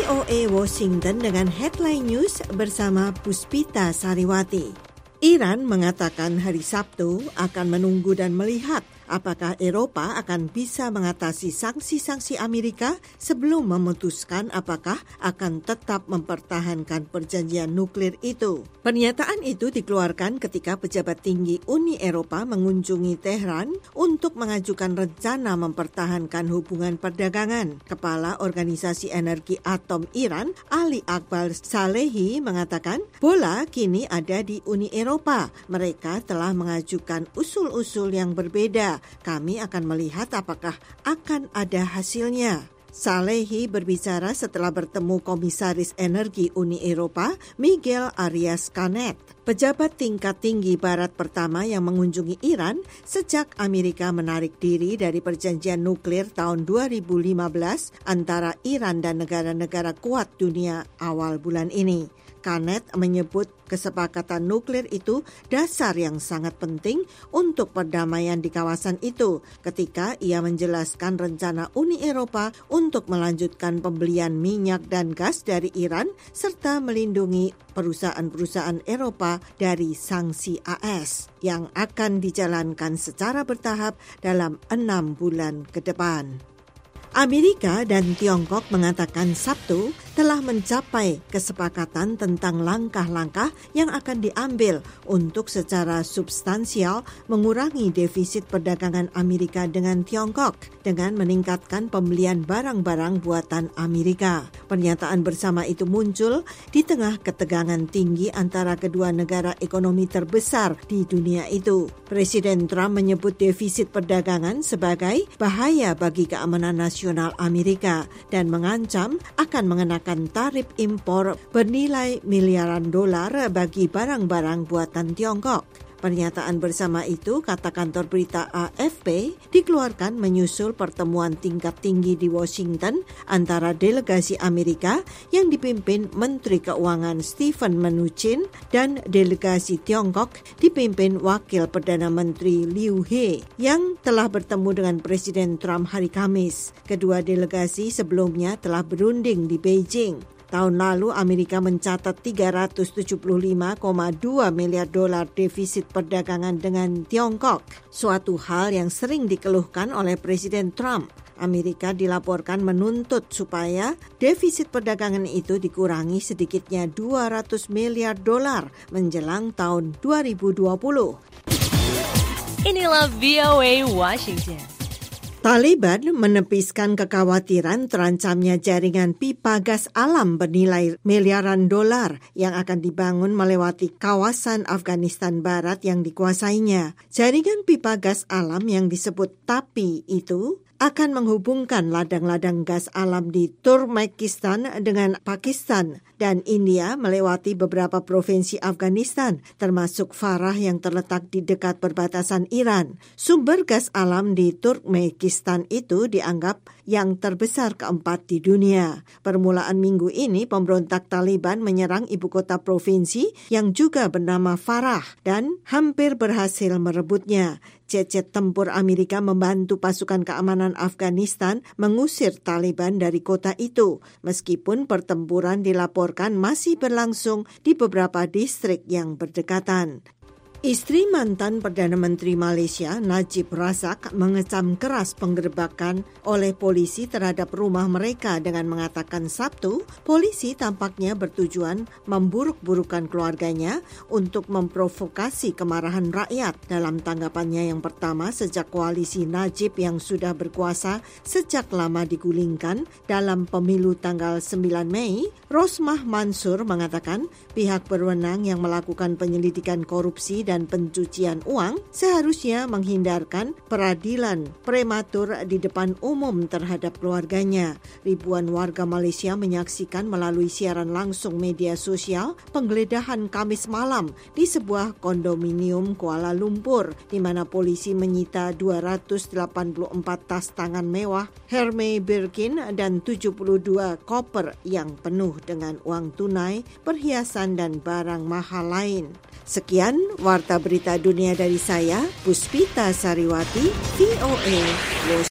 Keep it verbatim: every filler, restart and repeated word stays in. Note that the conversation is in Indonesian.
O A Washington dengan Headline News bersama Puspita Sariwati. Iran mengatakan hari Sabtu akan menunggu dan melihat apakah Eropa akan bisa mengatasi sanksi-sanksi Amerika sebelum memutuskan apakah akan tetap mempertahankan perjanjian nuklir itu. Pernyataan itu dikeluarkan ketika pejabat tinggi Uni Eropa mengunjungi Tehran untuk mengajukan rencana mempertahankan hubungan perdagangan. Kepala Organisasi Energi Atom Iran, Ali Akbar Salehi, mengatakan bola kini ada di Uni Eropa. Mereka telah mengajukan usul-usul yang berbeda. Kami akan melihat apakah akan ada hasilnya. Salehi berbicara setelah bertemu Komisaris Energi Uni Eropa, Miguel Arias Canet, pejabat tingkat tinggi Barat pertama yang mengunjungi Iran sejak Amerika menarik diri dari perjanjian nuklir tahun dua ribu lima belas antara Iran dan negara-negara kuat dunia awal bulan ini. Canet menyebut kesepakatan nuklir itu dasar yang sangat penting untuk perdamaian di kawasan itu ketika ia menjelaskan rencana Uni Eropa untuk melanjutkan pembelian minyak dan gas dari Iran serta melindungi perusahaan-perusahaan Eropa dari sanksi A S yang akan dijalankan secara bertahap dalam enam bulan ke depan. Amerika dan Tiongkok mengatakan Sabtu telah mencapai kesepakatan tentang langkah-langkah yang akan diambil untuk secara substansial mengurangi defisit perdagangan Amerika dengan Tiongkok dengan meningkatkan pembelian barang-barang buatan Amerika. Pernyataan bersama itu muncul di tengah ketegangan tinggi antara kedua negara ekonomi terbesar di dunia itu. Presiden Trump menyebut defisit perdagangan sebagai bahaya bagi keamanan nasional Amerika dan mengancam akan mengenakan tarif impor bernilai miliaran dolar bagi barang-barang buatan Tiongkok. Pernyataan bersama itu, kata kantor berita A F P, dikeluarkan menyusul pertemuan tingkat tinggi di Washington antara delegasi Amerika yang dipimpin Menteri Keuangan Steven Mnuchin dan delegasi Tiongkok dipimpin Wakil Perdana Menteri Liu He yang telah bertemu dengan Presiden Trump hari Kamis. Kedua delegasi sebelumnya telah berunding di Beijing. Tahun lalu Amerika mencatat tiga ratus tujuh puluh lima koma dua miliar dolar defisit perdagangan dengan Tiongkok, suatu hal yang sering dikeluhkan oleh Presiden Trump. Amerika dilaporkan menuntut supaya defisit perdagangan itu dikurangi sedikitnya dua ratus miliar dolar menjelang tahun dua ribu dua puluh. Inilah V O A Washington. Taliban menepiskan kekhawatiran terancamnya jaringan pipa gas alam bernilai miliaran dolar yang akan dibangun melewati kawasan Afghanistan Barat yang dikuasainya. Jaringan pipa gas alam yang disebut TAPI itu akan menghubungkan ladang-ladang gas alam di Turkmenistan dengan Pakistan dan India melewati beberapa provinsi Afghanistan, termasuk Farah yang terletak di dekat perbatasan Iran. Sumber gas alam di Turkmenistan itu dianggap yang terbesar keempat di dunia. Permulaan minggu ini, pemberontak Taliban menyerang ibu kota provinsi yang juga bernama Farah dan hampir berhasil merebutnya. Jet-jet tempur Amerika membantu pasukan keamanan Afghanistan mengusir Taliban dari kota itu, meskipun pertempuran dilaporkan masih berlangsung di beberapa distrik yang berdekatan. Istri mantan Perdana Menteri Malaysia Najib Razak mengecam keras penggerebekan oleh polisi terhadap rumah mereka dengan mengatakan Sabtu, polisi tampaknya bertujuan memburuk-burukan keluarganya untuk memprovokasi kemarahan rakyat. Dalam tanggapannya yang pertama sejak koalisi Najib yang sudah berkuasa sejak lama digulingkan dalam pemilu tanggal sembilan Mei, Rosmah Mansur mengatakan pihak berwenang yang melakukan penyelidikan korupsi dan pencucian uang seharusnya menghindarkan peradilan prematur di depan umum terhadap keluarganya. Ribuan warga Malaysia menyaksikan melalui siaran langsung media sosial penggeledahan Kamis malam di sebuah kondominium Kuala Lumpur di mana polisi menyita dua ratus delapan puluh empat tas tangan mewah Hermes Birkin dan tujuh puluh dua koper yang penuh dengan uang tunai, perhiasan dan barang mahal lain. Sekian Warta Berita Dunia dari saya, Puspita Sariwati, V O A.